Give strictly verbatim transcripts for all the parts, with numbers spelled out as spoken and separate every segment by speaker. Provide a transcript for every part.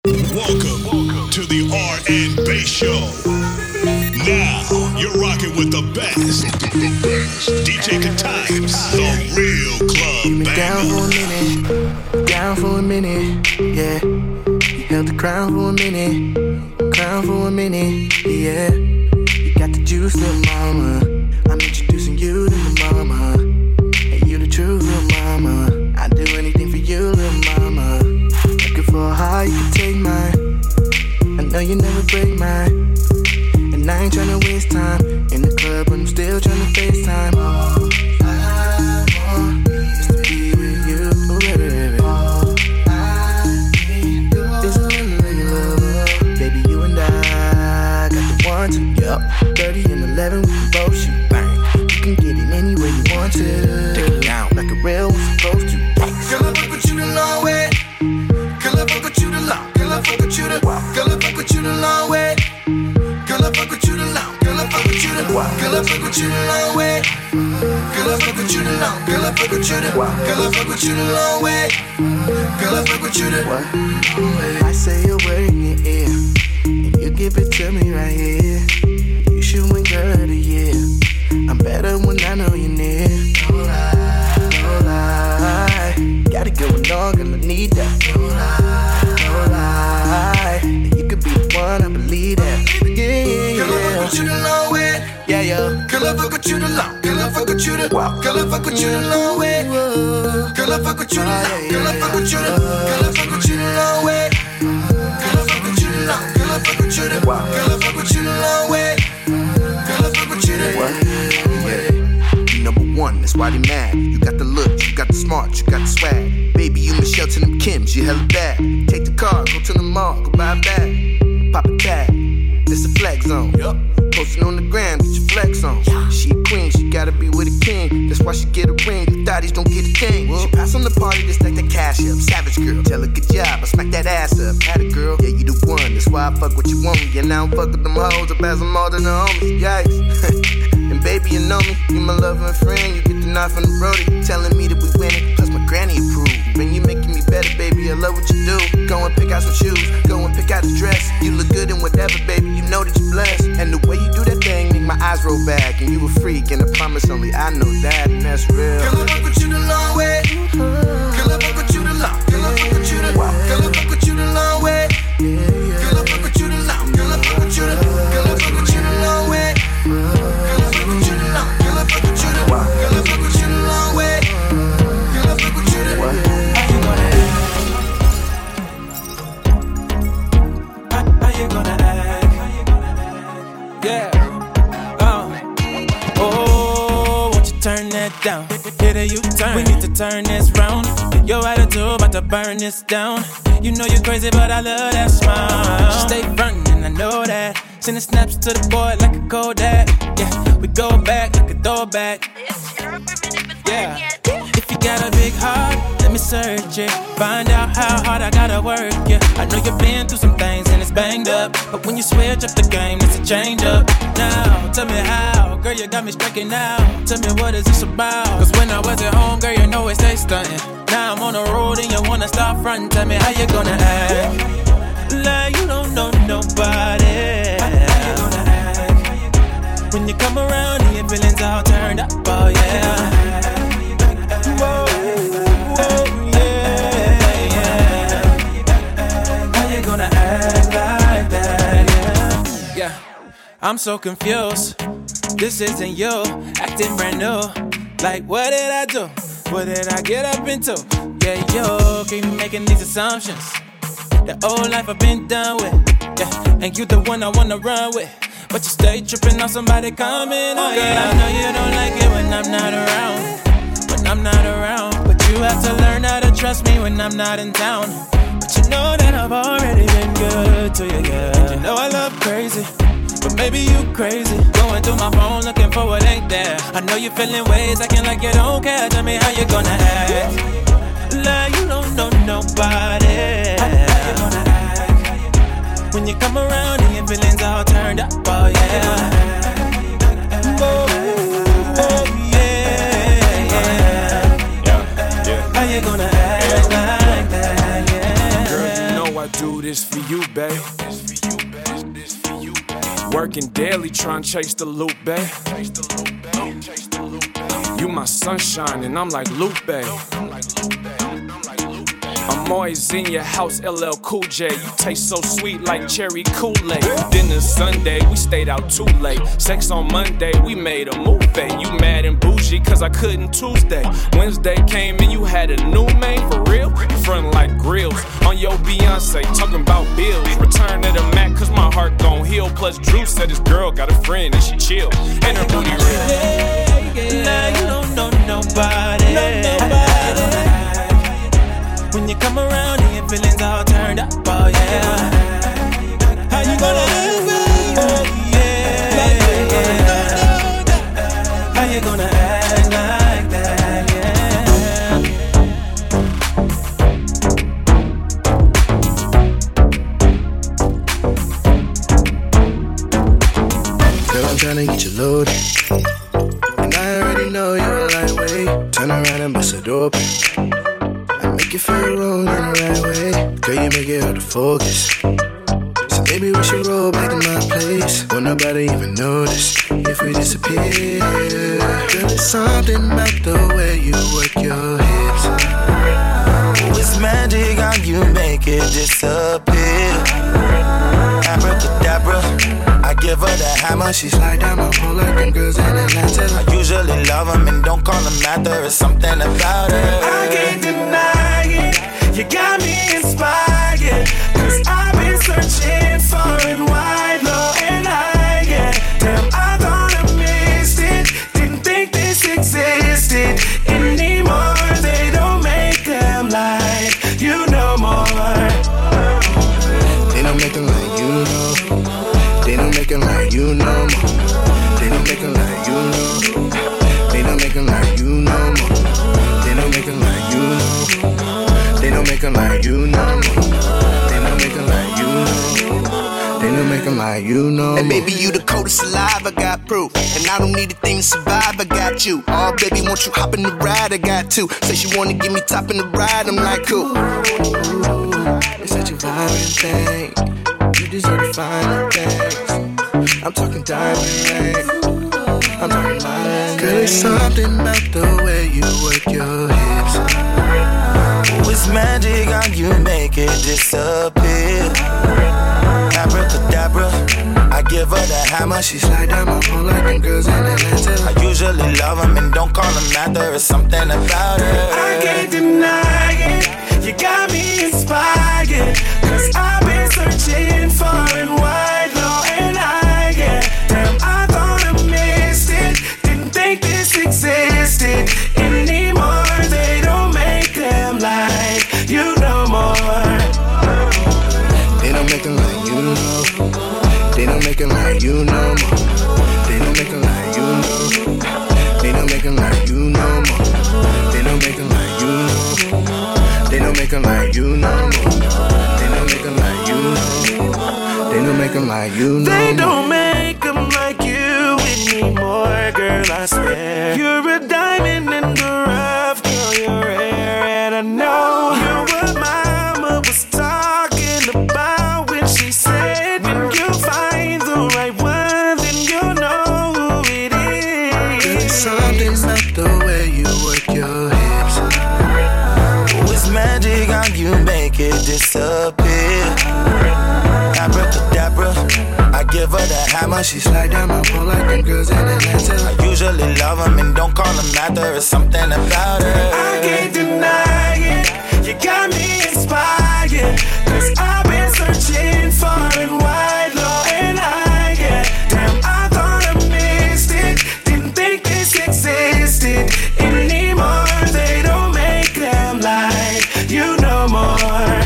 Speaker 1: Welcome to the R and B Show. Now you're rocking with the best. D J Katimes, the real club banger.
Speaker 2: Down for a minute, down for a minute, yeah. You held the crown for a minute, crown for a minute, yeah. You got the juice, little mama. I'm introducing you to the mama. And you the true little mama. I'd do anything for you, little mama. Looking for a heart, you can take mine. I know you never break mine. And I ain't tryna waste time in the club, but I'm still tryna FaceTime. Oh, I want is to be with you, oh, baby, baby. All I need is a little love, baby. You and I got the one, two, yup. Thirty and eleven, we can both shoot bang. You can get it any way you want to. Take it down like a real one's supposed to. Girl, I fuck with you the long way. Girl, I fuck with you the long. Girl, I fuck with you the. Girl, I fuck with you the long way. Girl, I fuck with you the long. Girl, I fuck with you the. Girl, I fuck with you the long way. Girl, I fuck with you the long. Girl, I fuck with you the. Girl, I fuck with you the long way. Girl, I fuck with you the. I say a word in your ear, and you give it to me right here. You should win girl of the year. I'm better when I know you're near. No lie, no lie. Gotta go along, girl, I need that. No lie, no lie. You could be the one, I believe that. Yeah, yeah, yeah. Girl, I fuck with you the long way. Yeah, yeah. Girl, I fuck with you the long. Girl, I fuck with you the. Wow. Girl, I fuck with you the long way. Girl, I fuck with you the long. Girl, I fuck with you the. Girl, I fuck with you the long way. Girl, I fuck with you the long. Girl, I fuck with you the. Girl, I fuck with you the long way. Girl, I fuck with you the. Yeah. You number one, that's why they mad. You got the look, you got the smart, you got the swag. Baby, you Michelle to them Kims, you hella bad. Take the car, go to the mall, go buy a bag. Pop a tag, this a flex zone. Yep. Posting on the gram, get your flex on. She a queen, she gotta be with a king. That's why she get a ring, you thotties don't get a thing. She pass on the party, just like the cash up. Savage girl, tell her good job, I smack that ass up. Had a girl, yeah, you the one. That's why I fuck what you want me. And now I'm fuck with them hoes, I pass them all to the homies. Yikes. And baby, you know me, you my lover and friend. You get the knife from the road, you telling me that we winning. Plus my granny approved. When you making me better, baby, I love what you do. Go and pick out some shoes, go and pick out a dress. You look good in whatever, baby, you know that you're blessed. And the way you do that thing make my eyes roll back. And you a freak, and I promise only I know that, and that's real. Girl, I fuck with you the long way. Girl, I fuck with you the long. Girl, I fuck with you the. Girl, I fuck with you the long way. Girl, I fuck with you the long. Girl, I fuck with you the. Girl, I fuck with you the long way. Girl, I fuck with you the long. Girl, I fuck with you the. Girl, I fuck with you the long way. Girl, I fuck with you the. How you gonna act? How, how you gonna act? Yeah. Uh. Oh, won't you turn that down? Hit a U-turn. We need to turn this round. Your attitude about to burn this down. You know you're crazy, but I love that smile. She stay frontin', and I know that. Sending snaps to the boy like a Kodak. Yeah, we go back like a throwback. Yeah, if you got a big heart, let me search it. Find out how hard I gotta work, yeah. I know you've been through some things and it's banged up, but when you switch up the game, it's a change up. Now, tell me how, girl, you got me striking out. Tell me what is this about? Cause when I was at home, girl, you know it stay stuntin'. Now I'm on the road and you wanna start frontin'. Tell me how you gonna act like you don't know nobody. How you gonna act when you come around and your feelings all turned up? Oh yeah. Whoa, whoa, yeah, yeah. How you gonna act like that? Yeah, yeah. I'm so confused. This isn't you, acting brand new. Like what did I do? What did I get up into? Yeah, yo, keep making these assumptions. The old life I've been done with, yeah, and you the one I wanna run with. But you stay tripping on somebody coming on. Girl, yeah. I know you don't like it when I'm not around. When I'm not around, but you have to learn how to trust me when I'm not in town. But you know that I've already been good to you, yeah. And you know I love crazy, but maybe you crazy. Going through my phone looking for what ain't there. I know you're feeling ways, acting like you don't care. Tell me how you gonna act like you don't know nobody. How, how you gonna act when you come around and your feelings all turned up? Oh yeah. Oh, oh yeah, yeah. How you gonna act like that? Yeah.
Speaker 3: Girl, you know I do this for for you, babe. Working daily, trying to chase the loop, babe. You my sunshine, and I'm like Lupe. I'm always in your house, L L Cool J. You taste so sweet like cherry Kool-Aid. Dinner Sunday, we stayed out too late. Sex on Monday, we made a movie. You mad and bougie, cause I couldn't Tuesday. Wednesday came and you had a new man, for real? You frontin' like grills on your Beyonce, talking about bills. Return to the Mac, cause my heart gon' heal. Plus Drew said his girl got a friend and she chill. And her booty real.
Speaker 4: Now you don't know nobody. No, nobody. When you come around and your feelings all turned up, oh yeah. How you gonna act? Oh yeah. How you gonna act like that?
Speaker 2: Yeah. Girl, I'm tryna get you loaded, and I already know you're a lightweight. Turn around and bust it open. Make you feel wrong in the right way. Girl, you make it hard to focus. So maybe we should roll back to my place. Won't nobody even notice if we disappear. Girl, it's something about the way you work your hips.
Speaker 4: Oh, it's magic how you make it disappear. Abracadabra, I give her the hammer.
Speaker 2: She slide down my pole like them girls in Atlanta.
Speaker 4: I usually love them and don't call them after. It's something about her. I can't deny it, you got me inspired. Cause I've been searching for it wide, low and high, yeah. Damn, I thought I missed it. Didn't think this existed anymore. They don't make them like you no more.
Speaker 2: They don't make them like you know. They don't make them like you no more. They don't make them like you know. They don't make them like you no more. They don't make them like you know. They don't make them like you no more. They don't make them like you know. They don't make them like you no more.
Speaker 5: And baby, you the coldest alive, I got proof. And I don't need a thing to survive, I got you. Oh baby, won't you hop in the ride, I got two. Say she wanna give me top in the ride, I'm like cool.
Speaker 2: It's such a violent thing. You deserve to find things. I'm talking diamond rings. I'm talking diamond. Girl, it's something about the way you work your hips.
Speaker 4: Oh, it's magic how you make it disappear. Abracadabra, I give her the hammer.
Speaker 2: She slide down my pole like them girls in Atlanta.
Speaker 4: I usually love them and don't call them after. It's something about her. I can't deny it, you got me inspired. Cause I've been searching for it wide, low and high, yeah. Damn, I thought I missed it. Didn't think this existed anymore. They don't make them like you no more.
Speaker 2: They don't make them like you know. They don't make them like you no more. They don't make them like you know. They don't make them like you no more. They don't make them like you know. They don't make them like you no more. They don't make them like you know. They don't make them like you no more.
Speaker 4: They don't make them like you anymore, girl, I swear. You're a diamond in the rough, girl, you're rare. And I know you're what mama was talking about when she said, when you find the right one, then you'll know who it is.
Speaker 2: There's something about the way you work your hips.
Speaker 4: Oh, it's magic how you make it disappear. Abracadabra, I give her the hammer.
Speaker 2: She slide down my pole like them girls in Atlanta.
Speaker 4: I usually love them and don't call them after. It's something about her. I can't deny it, you got me inspired. Cause I've been searching for it wide, low and high, yeah. Damn, I thought I missed it. Didn't think this existed anymore. They don't make them like you no more.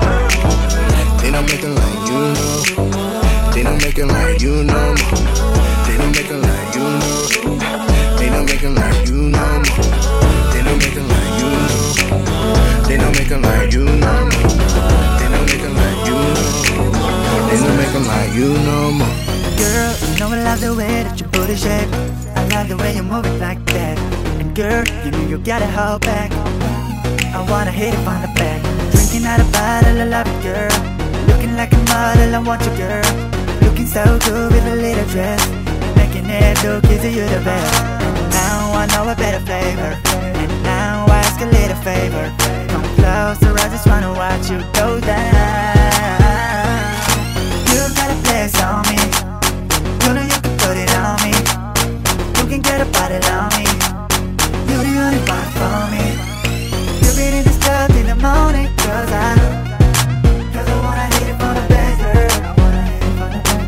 Speaker 2: They don't make them like you know. They don't make them like you no more. They don't make them like you know. They don't make them like you no more. They don't make them like you know. They don't make them like you no more. They don't make them like you know. They don't make them like you no more.
Speaker 6: Girl, you know I love the way that your booty shape. I love the way you move it like that. And girl, you know you gotta hold back. I wanna hit it from the back. Drinking out a bottle, I love it, girl. Looking like a model, I want you, girl. Looking so good with a little dress, making it look easy, you're the best. And now I know a better flavor, and now I ask a little favor. Come closer, I just wanna watch you go down. You got a place on me, you know you can put it on me. You can get a bottle on me, you're the only one for me. You've been in this club in the morning, cause I Cause I wanna hit it for the best, girl. I wanna hit it for the best,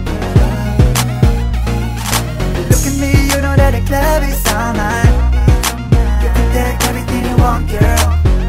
Speaker 6: girl. Look at me, you know that the club is all mine. You can take everything you want, girl.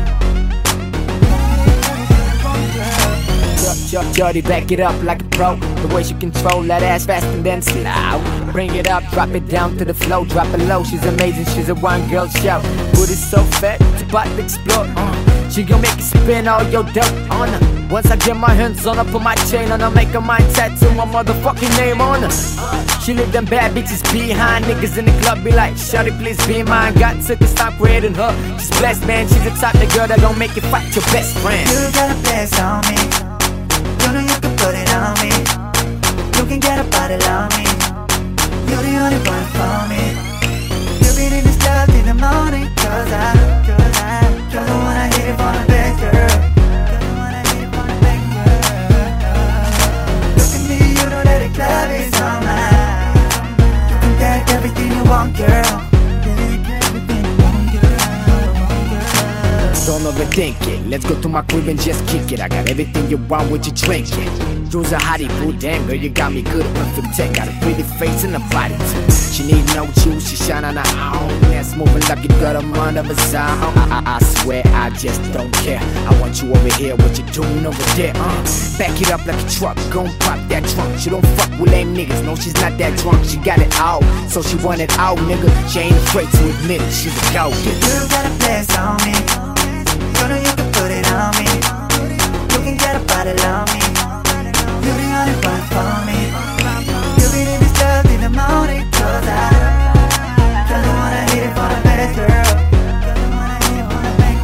Speaker 7: Jody, back it up like a pro. The way she control that ass fast and then slow. Bring it up, drop it down to the flow. Drop it low, she's amazing, she's a one girl show. Booty so fat, it's about to explode. uh. She gon' make you spin all your dope on her. Once I get my hands on her, put my chain on her, make her mind tattoo my motherfucking name on her. She leave them bad bitches behind. Niggas in the club be like, shawty please be mine. Got to stop rating her, she's blessed man. She's the type of girl that gon' make you fight your best friend.
Speaker 6: You got a place on me, you know you can put it on me. You can get a bottle on me, you're the only one for me. You've been in this club in the morning, cause I, cause I, cause I wanna hit it for the best, girl. Cause I wanna hit it for the best, girl. Look at me, you know that the club is all mine. You can take everything you want, girl. Take everything you want, girl.
Speaker 7: Don't overthink it, let's go to my crib and just kick it. I got everything you want, what you drinking. You's a hottie, boo, damn girl, you got me good, perfect ten. Got a pretty face and a body too. She need no juice, she shine on her own. That's moving like you got a mind of a sound. I, I, I swear I just don't care. I want you over here, what you doing over there, uh Back it up like a truck, gon' pop that trunk. She don't fuck with lame niggas, no she's not that drunk. She got it all, so she want it all, nigga. She ain't afraid to admit it, she's a go getter.
Speaker 6: You got a place on me, you know you can put it on me. You can get a bottle on me, you're the only one for me. You've been in this club in the morning, cause I Cause I wanna hit it for the best, girl. Cause I wanna hit it for the best,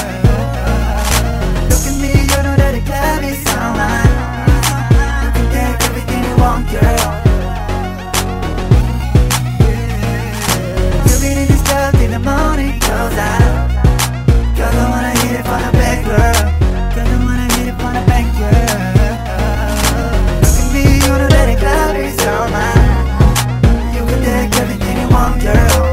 Speaker 6: girl. Look at me, you know that the club is all mine. You can take everything you want, girl. You've been in this club in the morning, cause I Cause I wanna hit it for the best, girl. Cause I wanna hit it for the best, girl. Look at me, you know that the club is all mine. You can take everything you want, girl.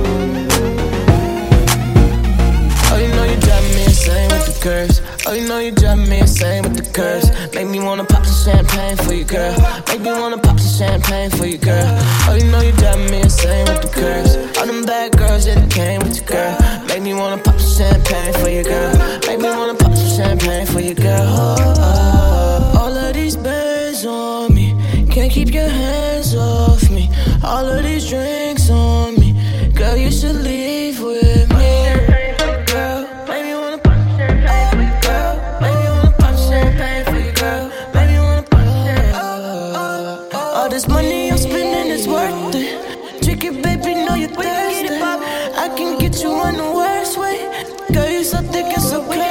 Speaker 4: Oh, you know you drive me insane with the curves. Oh, you know you drive me insane with the curves. Make me wanna pop some champagne for you, girl. Make me wanna pop some champagne for you, girl. Oh, you know you drive me insane with the curves. All them bad girls that came with you, girl. Make me wanna pop some champagne for you, girl. Make me wanna pop some champagne for you, girl. Oh, oh. All of these bands on me, can't keep your hands off me. All of these drinks on me, girl, you should leave with me. Girl, make me wanna pop some champagne for you, girl. Make me wanna pop some champagne for you, girl. Make me wanna pop some champagne. All this money I'm spending is worth it. Drink it, baby, know you're thirsty. I can get you on the worst way. Girl, you so thick and so crazy.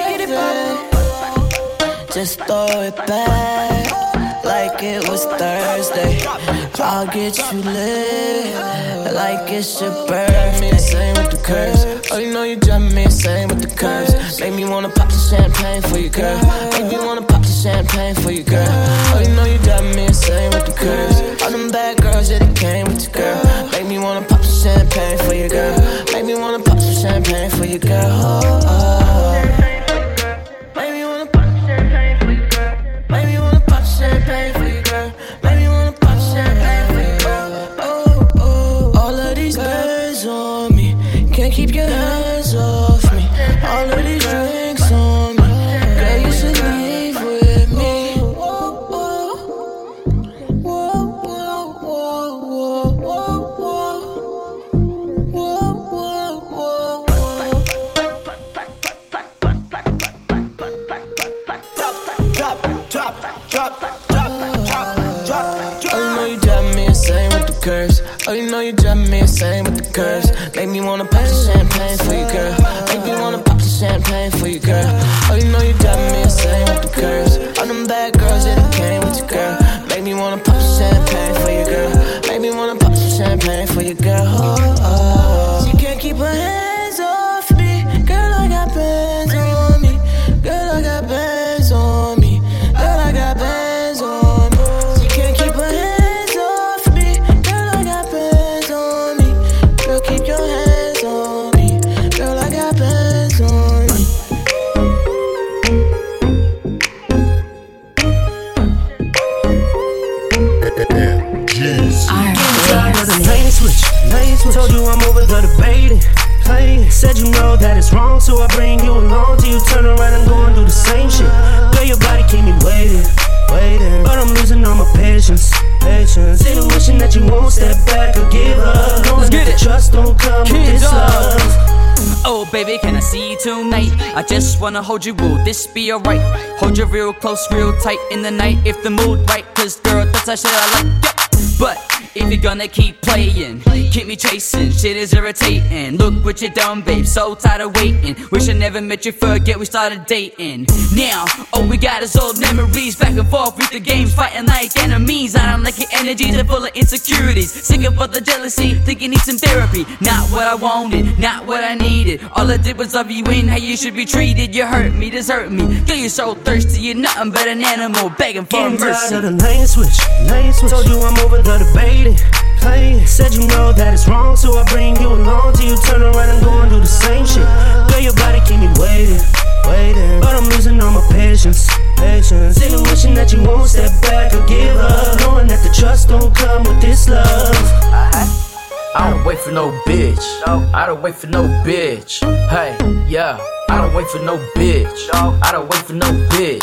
Speaker 4: Just throw it back like it was Thursday. I'll get you lit like it's your birthday. Me insane with the curves. Oh, you know you drive me insane with the curves. Make me wanna pop some champagne for you, girl. Make me wanna pop some champagne for you, girl. Oh, you know you drive me insane with the curves. All them bad girls that came with you, girl. Make me wanna pop some champagne for you, girl. Make me wanna pop some champagne for you, girl. Oh, oh. Make me wanna pop some champagne for you, girl. Make me wanna pop some champagne for you, girl. Make me wanna pop some champagne for you, girl. Oh, oh. All of these birds on me, can't keep your hands off me. All of these drinks on me, girl, you should leave with me. Whoa, whoa, whoa, whoa, whoa, whoa, whoa, whoa, whoa. Drop, drop, drop, drop, drop, drop. Oh, you know you drive me insane with the curves. Oh, you know you drive me insane with the curves. Make me wanna pop some champagne for you, girl. Make me wanna pop some
Speaker 8: champagne for you, girl. Oh, you know you got me insane with the curves. All them bad girls, yeah, they came with you, girl. Make me wanna pop some champagne for you, girl. Make me wanna pop some champagne for you, girl. Oh, oh. She can't keep her hands off me. Girl, I got bands on me. Girl, I got bands on me. Girl, I got bands on me. She can't keep her hands off me. Girl, I got bands on me. Girl, keep your hands on me. Girl, I got bands on me.
Speaker 9: Lane switch, lane switch. Told you I'm over the debating. Playing. Said you know that it's wrong, so I bring you along till you turn around and go and do the same shit. Girl, your body keep me waiting, waiting. But I'm losing all my patience, patience. Sitting wishing that you won't step back or give up. Knowing that the trust don't come with this love.
Speaker 10: Oh baby, can I see you tonight? I just wanna hold you, will this be alright? Hold you real close, real tight in the night if the mood right. Cause girl, that's that shit I like, yeah. But if you're gonna keep playing, keep me chasing, shit is irritating. Look what you done, babe, so tired of waiting. Wish I never met you, forget we started dating. Now, all we got is old memories. Back and forth with the games, fighting like enemies. I don't like your energy, they're full of insecurities. Sick of all the jealousy, think you need some therapy. Not what I wanted, not what I needed. All I did was love you and how you should be treated. You hurt me, desert me. Girl, you're so thirsty, you're nothing but an animal begging for
Speaker 9: Getting
Speaker 10: mercy.
Speaker 9: tired of the lane switch, lane switch. Told you I'm over the debating. Playing. Said you know that it's wrong, so I bring you along till you turn around and go and do the same shit. Girl, your body keep me waiting, waiting. But I'm losing all my patience, patience. Sitting wishing that you won't step back or give up. Knowing that the trust don't come with this love.
Speaker 11: I don't wait for no bitch. I don't wait for no bitch. Hey, yeah. I don't wait for no bitch. I don't wait for no bitch.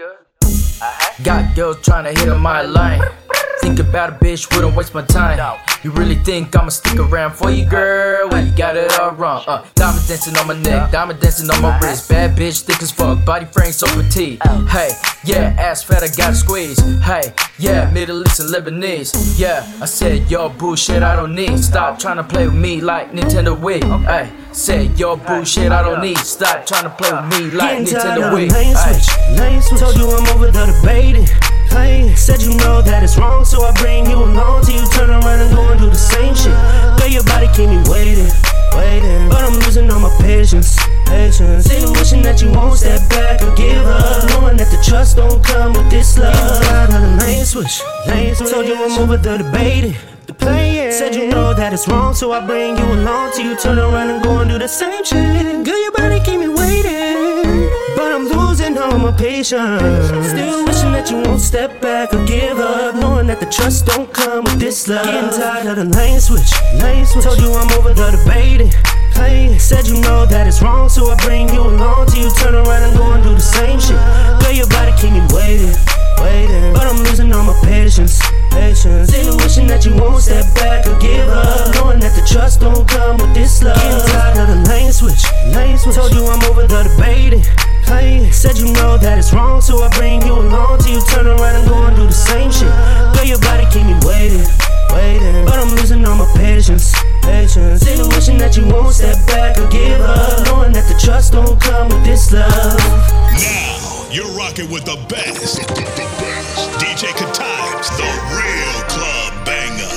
Speaker 11: Got girls tryna hit on my line. Think about a bitch, wouldn't waste my time. You really think I'ma stick around for you, girl? Well, you got it all wrong. Uh, diamond dancing on my neck, diamond dancing on my wrist. Bad bitch, thick as fuck, body frame so petite. Hey, yeah, ass fat, I gotta squeeze. Hey, yeah, Middle East and Lebanese. Yeah, I said, yo, bullshit, I don't need. Stop trying to play with me like Nintendo Wii. Hey, said, yo, bullshit, I don't need. Stop trying to play with me like Nintendo Wii.
Speaker 9: Lane switch, lane switch. Told you I'm over the debating. Playing. Said you know that it's wrong, so I bring you along till you turn around and go and do the same shit. Girl, your body keep me waiting, waiting. But I'm losing all my patience, patience. Sitting wishing that you won't step back or give up. Knowing that the trust don't come with this love. Tired of the lane switch, lane switch. Told you I'm over the debating. Playing. Said you know that it's wrong, so I bring you along till you turn around and go and do the same shit. Girl, your body keep me waiting, but I'm losing all my patience. Still wishing that you won't step back or give up. Knowing that the trust don't come with this love. Getting tired of the lane switch, lane switch. Told you I'm over the debating. Playing. Said you know that it's wrong, so I bring you along till you turn around and go and do the same shit. Girl, your body keep me waiting, waiting. But I'm losing all my patience, patience. Still wishing that you won't step back or give up. Knowing that the trust don't come with this love. Getting tired of the lane switch, lane switch. Told you I'm over the debating. Playing. Said you know that it's wrong, so I bring you along till you turn around and go and do the same shit. Girl, your body keep me waiting, waiting. But I'm losing all my patience, patience. Still wishing that you won't step back or give up. Knowing that the trust don't come with this love.
Speaker 1: Now you're rocking with the best. D J Katimes, the real club banger.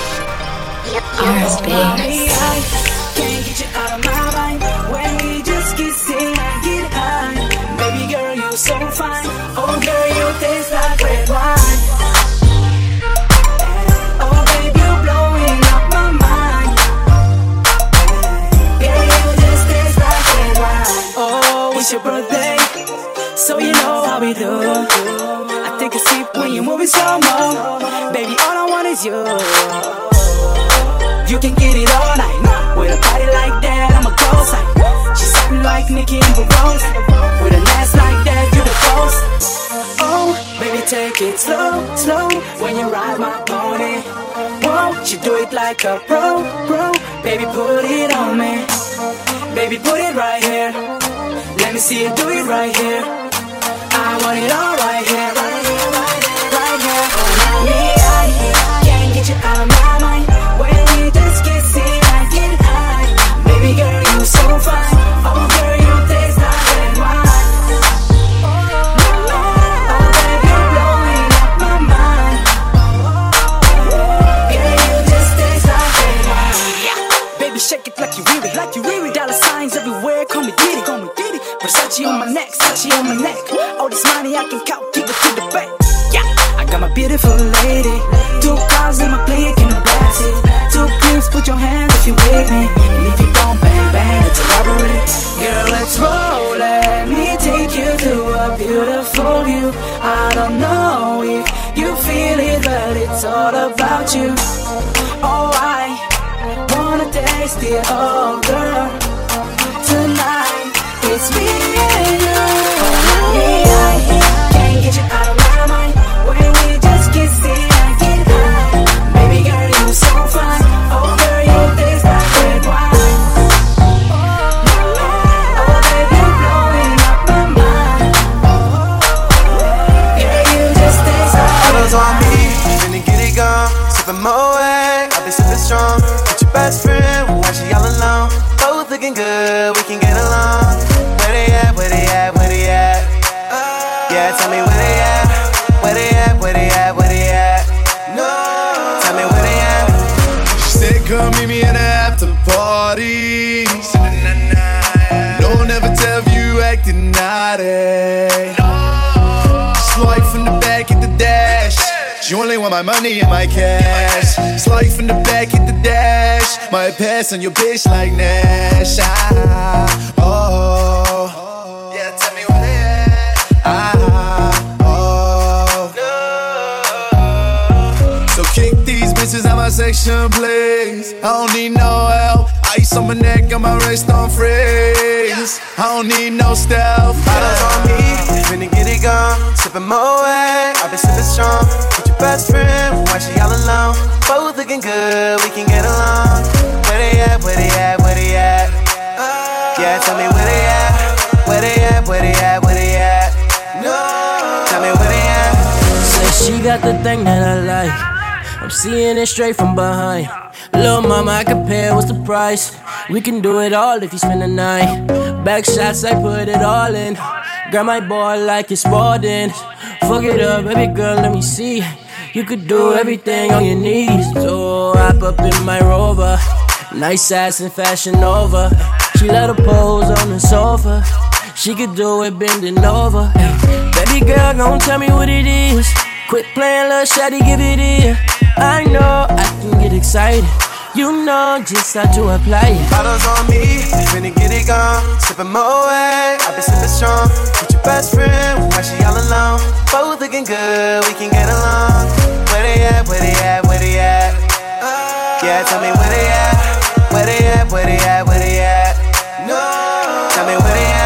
Speaker 4: R B. I can't get you out of my mind. When we just kissing, I get high. Baby girl, you so fine. Oh girl, you taste like red wine. Oh baby, you blowing up my mind. Girl, you just taste like red wine. Oh, it's your birthday, so you know how we do. I take a sip when you're moving slow mo. Baby, all I want is you. You can get it all night. With a body like that, I'm a ghost. She's something like Nicki and Rose. With an ass like that, you the ghost. Oh, baby, take it slow, slow. When you ride my pony. Whoa, she do it like a pro, pro. Baby, put it on me. Baby, put it right here. Let me see you do it right here. I want it all right here, right here, right here, right here. Oh, me, I can't get you out of my mind. When we just kissing, I get high. Baby girl, you so fine. Oh girl, you taste
Speaker 6: got my beautiful lady. Two cars in my play, can you blast it? Two clips, put your hands if you with me. And if you don't, bang, bang, it's a robbery. Girl, let's roll, let me take you to a beautiful view. I don't know if you feel it, but it's all about you. Oh, I wanna taste it all, girl. Tonight, it's me and you. Yeah, I can't get you out of my mind. When we just kiss it and get high. Baby girl, you're so fine. Oh, girl, you taste like red wine. Oh, baby, you're blowing up my mind. Girl, you just taste like red wine.
Speaker 5: Bottles on me, finna get it gone. Sippin' Moet, I've been sippin' strong. With your best friend, why she all alone? Both looking good, we can get along. Where they at, where they at, where they at? Yeah, tell me where they at. Where they at, where they at, where they at? No, tell me where they at.
Speaker 12: She said come meet me at the after party. Don't ever tell if you acting naughty. Swipe from the back at the dash. She only want my money and my cash. Slide from the back at the dash. My pass on your bitch like Nash. Ah, oh, yeah, tell me where they at. Ah, oh, no. So kick these bitches out my section, please. I don't need no help. Ice on my neck and my wrist on freeze. I don't need no stealth.
Speaker 5: Bottles on me, finna get it gone. Sippin' Moet, I've been sippin' strong. With your best friend, why she all alone? Both looking good, we can get along. Where they at, where they at, where they at? Yeah, tell me where they at. Where they at, where they at, where they at? No, tell me where they at.
Speaker 9: Say she got the thing that I like. I'm seeing it straight from behind. Lil' mama, I compare, what's the price? We can do it all if you spend the night. Back shots, I put it all in. Grab my ball like it's Spalding. Fuck it up, baby girl, let me see. You could do everything on your knees. So hop up in my Rover. Nice ass and fashion over. She let her pose on the sofa. She could do it bending over. Baby girl, gon' tell me what it is. Quit playing, little shawty, give it here. I know I can get excited. You know just how to apply it.
Speaker 5: Bottles on me, finna get it gone. Sippin' Moet, I've been sippin' strong. With your best friend, why she all alone? Both looking good, we can get along. Where they at, where they at, where they at? Yeah, tell me where they at. Where they at, where they at, where they at? No, tell me where they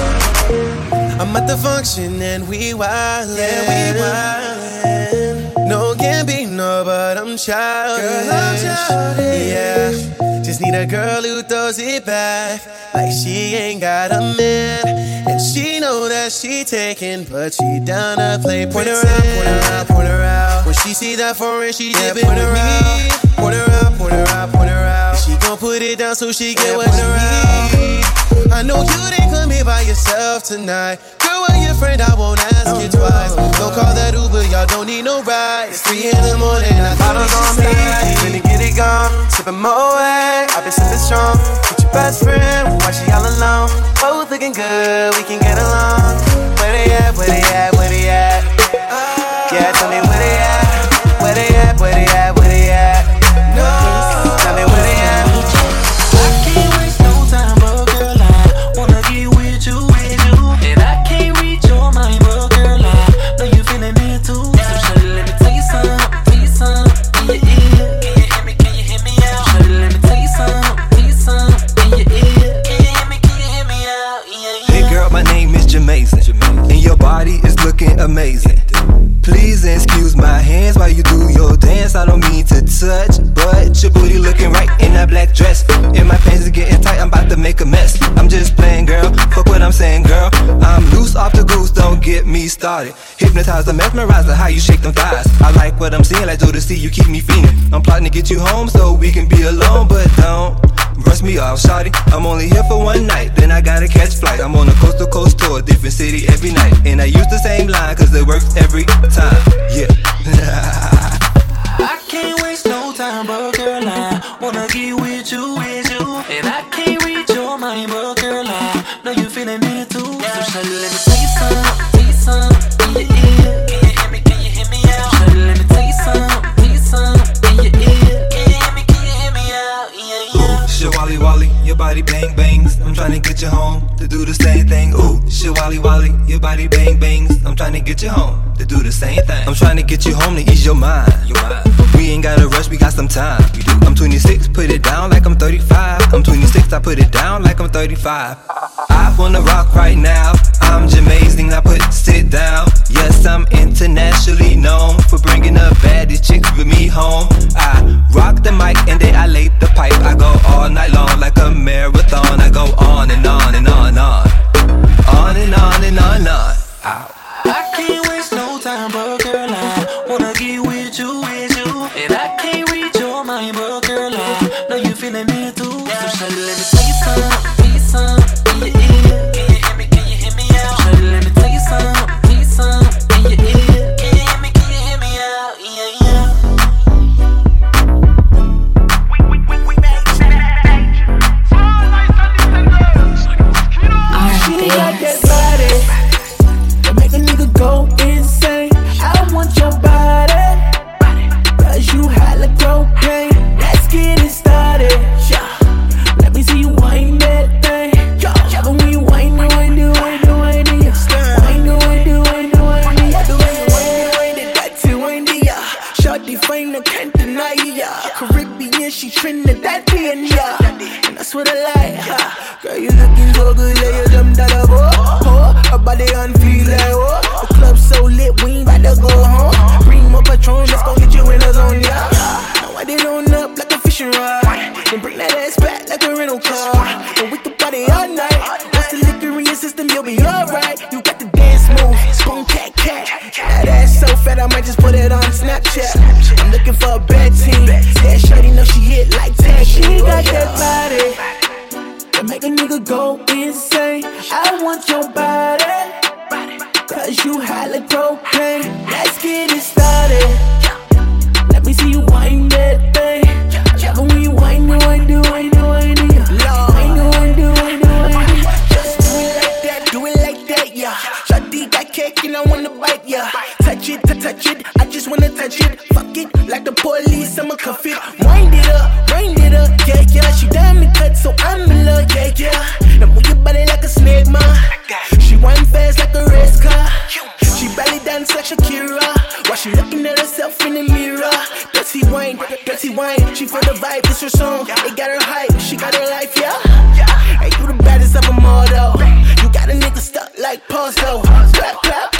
Speaker 5: at. I'm at the function and we wildin', yeah, we wildin'. No Gambino, but I'm childish. Girl, I'm childish. Yeah, just need a girl who throws it back like she ain't got a man, and she know that she taking, but she down to play. Point her out, point her out, point her out. When she see that foreign, she yeah, dip it with me. Point her out, point her out, point her out. She gon' put it down so she get yeah, what she need. I know you didn't come here by yourself tonight. Girl, when your friend, I won't ask you twice. Don't call that Uber, y'all don't need no ride. It's three in the morning, I thought it was on me. Finna get it gone, sippin' Moet, I've been sippin' strong. With your best friend, why she all alone? Both looking good, we can get along. Where they at, where they at, where they at? Yeah, tell me where they at. Where they at, where they at, where they at? No, tell me where they at.
Speaker 8: I can't waste no time, but girl, I wanna get with you, with you. And I can't read your mind, but girl, I know you feeling it too. So shawty, let me tell you something, tell you something in your ear. Can you hear me, can you hear me out? Shawty, let me tell you something, tell you something in your ear. Can you hear me, can you hear me out? Yeah, yeah.
Speaker 13: Hey girl, my name is Jamaican, and your body is looking amazing. Please excuse my hands while you do your dance. I don't mean to touch, but your booty looking right in that black dress. And my pants is getting tight, I'm about to make a mess. I'm just playing, girl, fuck what I'm saying, girl. I'm loose off the goose, don't get me started. Hypnotized, mesmerized, how you shake them thighs. I like what I'm seeing, like Jodeci, you keep me fiending. I'm plotting to get you home so we can be alone, but don't brush me off, shawty. I'm only here for one night, then I gotta catch flight. I'm on a coast to coast tour, different city every night. And I use the same line, cause it works every time, yeah.
Speaker 8: I can't waste no time, but girl, I wanna get with you, with you. And I can't read your mind, but girl, I know you feeling it too. So shawty, let me tell you something, tell you something in your ear. Can you hear me, can you hear me out?
Speaker 13: body bang bangs. I'm trying to get you home to do the same thing. I'm trying to get you home to ease your mind. Your mind. We ain't gotta rush, we got some time. We do. I'm twenty-six, put it down like I'm thirty-five. I'm twenty-six, I put it down like I'm thirty-five. I wanna rock right now. I'm Jamazing, I put sit down. Yes, I'm internationally known for bringing up baddest chicks with me home. I rock the mic and then I lay the pipe. I go all night long like a marathon. I go on and on and on and on. On and on and on and on. Ow.
Speaker 8: I can't waste no time, but girl, I wanna get with you, with you. And I can't read your mind, but girl, I know you feeling me too. So shawty, let me tell you something, tell you something in your ear. Can you hear me, can you hear me out? Shawty, let me tell you something, tell you something in your ear. Can you hear me, can you hear me out? Yeah, yeah.
Speaker 2: She got that body that make a nigga go insane. I want your body, cause you hot like propane. Let's get it started. Yeah. Let me see you wind that thing. Yeah. But when you wind it, wind it, wind it, wind it, yeah. Wind it, wind it, wind it, wind it, yeah. Wind it, wind it, that's it, wind it, yeah. Shorty fine, I can't deny it, yeah. Caribbean, she Trinidadian, yeah. And that's what I like, yeah. Girl, you looking so good, lay your dumb dollar, oh. Her body on feel like, oh. The club so lit, we ain't about to go home. Bring more Patron, let's go get you in the zone, yeah. Now I did on up like a fishing rod. Then bring that ass back like a rental car. And we can party all night. Once the liquor in your system, you'll be alright. You got the dance move, spoon cat cat. That ass so fat, I might just put it on Snapchat. I'm looking for a bad team. That shorty know she hit like tag. She got that body that make a nigga go insane. I want your body, cause you hot like propane. Let's get it started. Let me see you wind that thing. Yeah, but when you wind it, wind it, wind it, wind it, yeah. Wind it, wind it, wind it, wind it. Just do it like that, do it like that, yeah. Shawty got cake and I wanna bite, yeah. Touch it, to touch it, I just wanna touch it. Fuck it, like the police, I'ma cuff it. Wind it up, wind it up, yeah, yeah. She diamond cut, so I'm in love, yeah, yeah. Now move your body like a snake, man. She wind fast like a race car. She belly dance like Shakira, while she looking at herself in the mirror. Dirty wine, dirty wine. She for the vibe, this her song. It got her hype, she got her life, yeah. Hey, you the baddest of them all, though. You got a nigga stuck like Paul, though. Clap, clap.